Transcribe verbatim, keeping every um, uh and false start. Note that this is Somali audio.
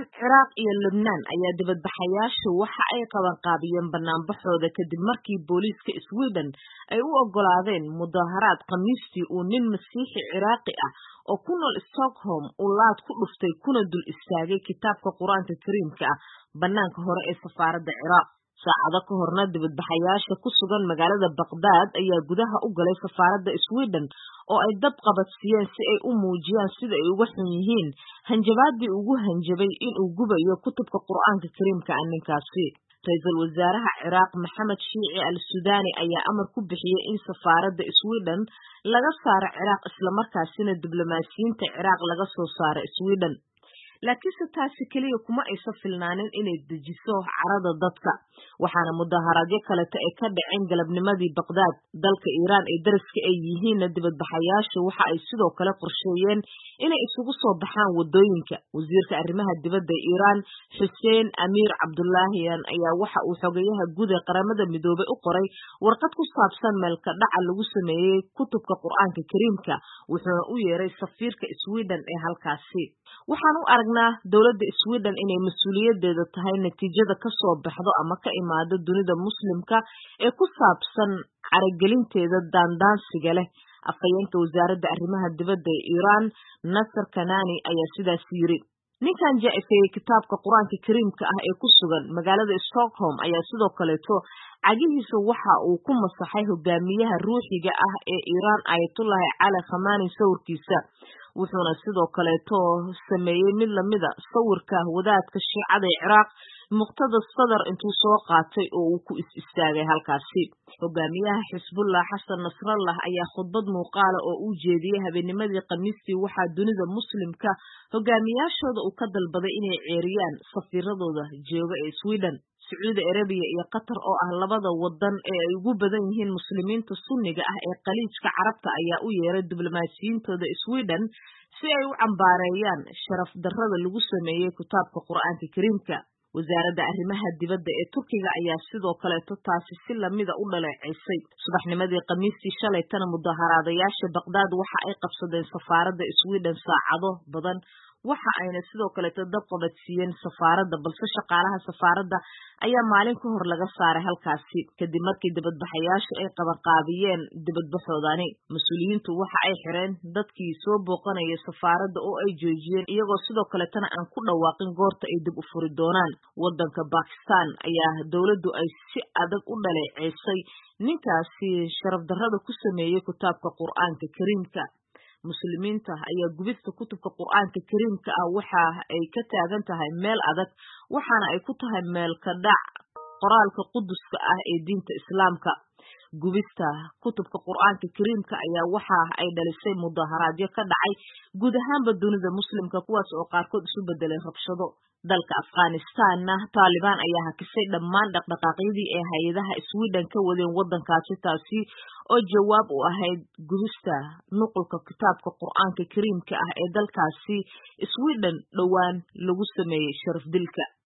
Ciraaq iyo Lebanon ayaa dibadbaxayaashu waxa ay qaban qaabiyeen banaanbaxooda kadib markii booliiska Sweden ay u ogolaadeen mudaharaad Khamiistii uu nin Masiixi Ciraaqi ah oo ku nool Stockholm uu laad ku dhuftay kuna dul istaagay kitaabka Quraanka Kariimka ah banaanka hore ee safaaradda Ciraaq. Saacado ka horna dibadbaxayaasha ku sugan magaalada Baghdad ayaa gudaha u galay safaaradda Sweden oo ay dab qabadsiiyeen si ay u muujiyaan sida ay uga xun yihiin hanjabaadii ugu hanjabay inuu gubayo kutubka Qur'aanka Kariimka ah ninkaasi. Ra'iisul Wasaaraha Ciraaq Maxamed Shiici al-Sudaani ayaa amar ku bixiyay in safaaradda Sweden laga saaro Ciraaq isla markaasina diblomaasiyiinta Ciraaq laga soo saaro Sweden. laakiinse taasi kaliya kuma aysan filnaanin inay dejiso carada dadka, waxaana mudaharaadyo kaleta ay ka dhaceen galabnimadii Baghdad. Dalka Iiraan ee dariska ay yihiin dibadbaxayaashu waxa ay sidoo kale qorsheeyeen inay isugu soo baxaan wadooyinka. Wasiirka arrimaha dibadda ee Iiraan Hussein Amiir Abdullahian ayaa waxa uu xogayaha guud ee qaramada midoobay u qoray warqad ku saabsan meelka dhaca lagu sameeyay kutubka Qur'aanka Kariimka, wuxuuna u yeeray safiirka Sweden ee halkaasi. waxaan u aragnaa dawladda Sweden inay mas'uuliyadeeda tahay natiijada ka soo baxdo ama ka imaado dunida muslimka ee ku saabsan caragelinteeda daandaansiga leh. Afhayeenka wasaaradda arrimaha dibadda ee Iiraan Nasser Kanani ayaa sidaas yiri. ninkan jaa'ifeeyay kitaabka Qur'aanka Kariimka ah ee ku sugan magaalada Stockholm ayaa sidoo kaleeto cagihiisa waxa uu ku masaxay hogaamiyaha ruuxiga ah ee Iiraan Ayatollah Ali Khamenei sawirkiisa, wuxuuna sidoo kaleeto sameeyay mid lamida sawirka wadaadka Shiicada ee Ciraaq Muqtada Sadr intuu soo qaatay oo uu ku is istaagay halkaasi. Hogaamiyaha Xisbullah Xasan Nasrallah ayaa khudbad muuqaala oo uu jeediyay habeennimadii Khamiistii waxaa dunida muslimka hogaamiyaashooda uu ka dalbaday inay ceeriyaan safiiradooda jooga ee Sweden. Sacuudi Arabiya iyo Qatar oo ah labada wadan ee ay ugu badan yihiin muslimiinta sunniga ah ee Khaliijka Carabta ayaa u yeeray diblomaasiyiintooda Sweden si ay u cambaareeyaan sharaf darrada lagu sameeyay kitaabka Qur'aanka Kariimka. wasaaradda arrimaha dibadda ee Turkiga ayaa sidoo kale taasi si lamida u dhaleeceysay. Subaxnimadii Khamiistii shalay tan mudaharaadayaasha Baghdad waxa ay qabsadeen safaaradda Sweden saacado badan, waxa ayna sidoo kale dab qabadsiiyeen safaaradda, balse shaqaalaha safaaradda ayaa maalin ka hor laga saaray halkaasi kadib markii dibadbaxayaashu ay qabanqaabiyeen dibadbaxoodani. Mas'uuliyiintu waxa ay xireen dadkii soo booqanaya safaaradda oo ay joojiyeen iyagoo sidoo kale tan aan ku dhawaaqin goorta ay dib u furi doonaan. Wadanka Pakistan ayaa dawladdu ay si adag u dhaleeceysay ninkaasi sharaf darrada ku sameeyay kitaabka Qur'aanka Kariimka. muslimiinta ayaa gubista kutubka Qur'aanka Kariimka ah waxa ay ka taagan tahay meel adag, waxaana ay ku tahay meel ka dhac qoraalka quduska ah ee diinta Islaamka. Gubista kutubka Qur'aanka Kariimka ayaa waxa ay dhalisay mudaharaadyo ka dhacay guud ahaanba dunida muslimka, kuwaas oo qaarkood isu bedelay rabshado. Dalka Afghanistan Taliban ayaa hakisay dhammaan dhaqdhaqaaqyadii ee hay'adaha Sweden ka wadeen wadankaasi, taasi oo jawaab u ahayd gubista nuqulka kitaabka Qur'aanka Kariimka ah ee dalkaasi Sweden dhowaan lagu sameeyay sharaf dilka.